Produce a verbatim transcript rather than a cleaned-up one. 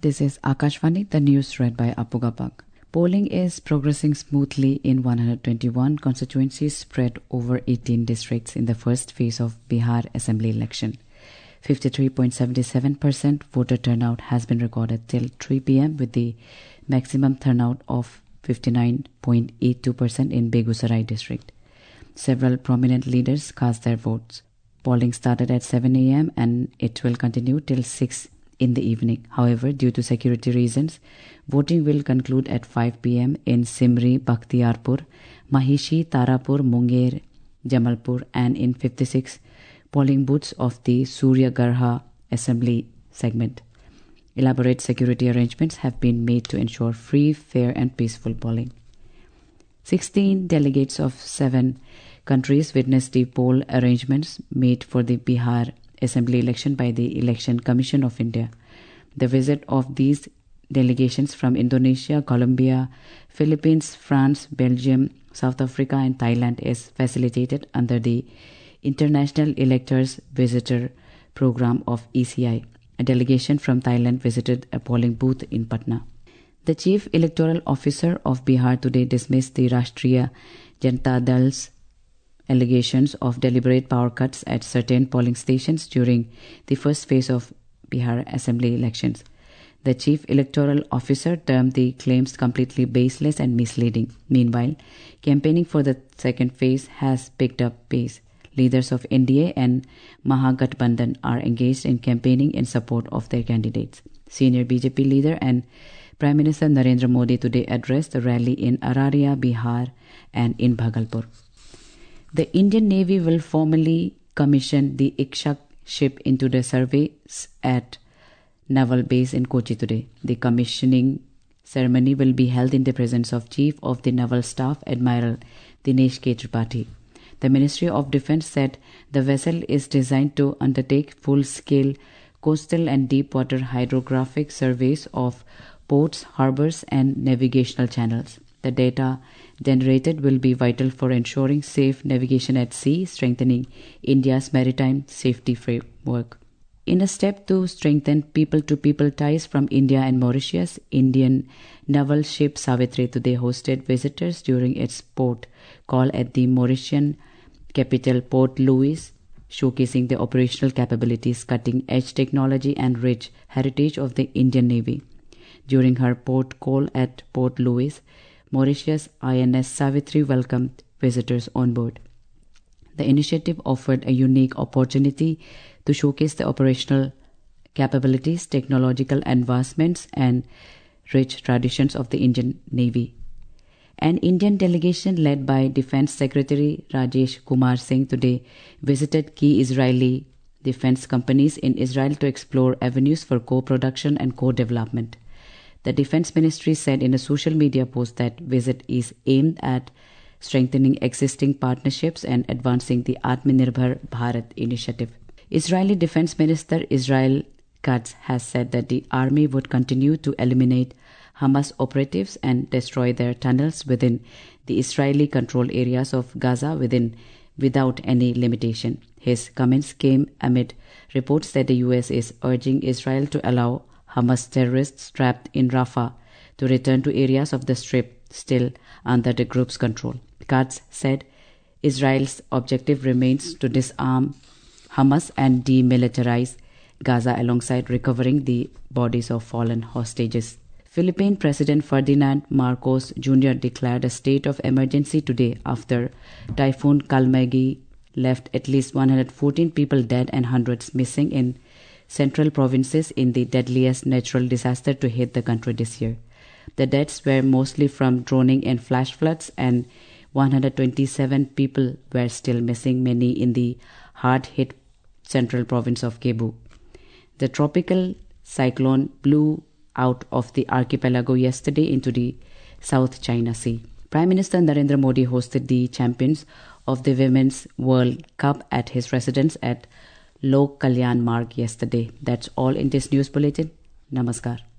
This is Akashvani, the news read by Apugapak. Polling is progressing smoothly in one hundred twenty-one constituencies spread over eighteen districts in the first phase of Bihar Assembly election. fifty-three point seven seven percent voter turnout has been recorded till three p m with the maximum turnout of fifty-nine point eight two percent in Begusarai district. Several prominent leaders cast their votes. Polling started at seven a m and it will continue till six in the evening. However, due to security reasons, voting will conclude at five p m in Simri, Bakhtiarpur, Mahishi, Tarapur, Munger, Jamalpur and in fifty-six polling booths of the Suryagarha Assembly segment. Elaborate security arrangements have been made to ensure free, fair and peaceful polling. sixteen delegates of seven countries witnessed the poll arrangements made for the Bihar Assembly election by the Election Commission of India. The visit of these delegations from Indonesia, Colombia, Philippines, France, Belgium, South Africa and Thailand is facilitated under the International Electors Visitor Program of E C I. A delegation from Thailand visited a polling booth in Patna. The Chief Electoral Officer of Bihar today dismissed the Rashtriya Janata Dal's allegations of deliberate power cuts at certain polling stations during the first phase of Bihar Assembly elections. The Chief Electoral Officer termed the claims completely baseless and misleading. Meanwhile, campaigning for the second phase has picked up pace. Leaders of N D A and Mahagathbandhan are engaged in campaigning in support of their candidates. Senior B J P leader and Prime Minister Narendra Modi today addressed a rally in Araria, Bihar and in Bhagalpur. The Indian Navy will formally commission the Ikshak ship into the surveys at Naval Base in Kochi today. The commissioning ceremony will be held in the presence of Chief of the Naval Staff Admiral Dinesh K. Tripathi. The Ministry of Defence said the vessel is designed to undertake full-scale coastal and deep-water hydrographic surveys of ports, harbours and navigational channels. The data generated will be vital for ensuring safe navigation at sea, strengthening India's maritime safety framework. In a step to strengthen people-to-people ties from India and Mauritius, Indian naval ship Savitri today hosted visitors during its port call at the Mauritian capital Port Louis, showcasing the operational capabilities, cutting-edge technology and rich heritage of the Indian Navy. During her port call at Port Louis, Mauritius I N S Savitri welcomed visitors on board. The initiative offered a unique opportunity to showcase the operational capabilities, technological advancements, and rich traditions of the Indian Navy. An Indian delegation led by Defense Secretary Rajesh Kumar Singh today visited key Israeli defense companies in Israel to explore avenues for co-production and co-development. The Defense Ministry said in a social media post that visit is aimed at strengthening existing partnerships and advancing the Atmanirbhar Bharat initiative. Israeli Defense Minister Israel Katz has said that the army would continue to eliminate Hamas operatives and destroy their tunnels within the Israeli-controlled areas of Gaza within without any limitation. His comments came amid reports that the U S is urging Israel to allow Hamas terrorists trapped in Rafah to return to areas of the Strip still under the group's control. Katz said Israel's objective remains to disarm Hamas and demilitarize Gaza alongside recovering the bodies of fallen hostages. Philippine President Ferdinand Marcos Junior declared a state of emergency today after Typhoon Kalmagi left at least one hundred fourteen people dead and hundreds missing in central provinces in the deadliest natural disaster to hit the country this year. The deaths were mostly from drowning and flash floods, and one hundred twenty-seven people were still missing, many in the hard-hit central province of Cebu. The tropical cyclone blew out of the archipelago yesterday into the South China Sea. Prime Minister Narendra Modi hosted the champions of the Women's World Cup at his residence at Lok Kalyan Marg yesterday. That's all in this news bulletin. Namaskar.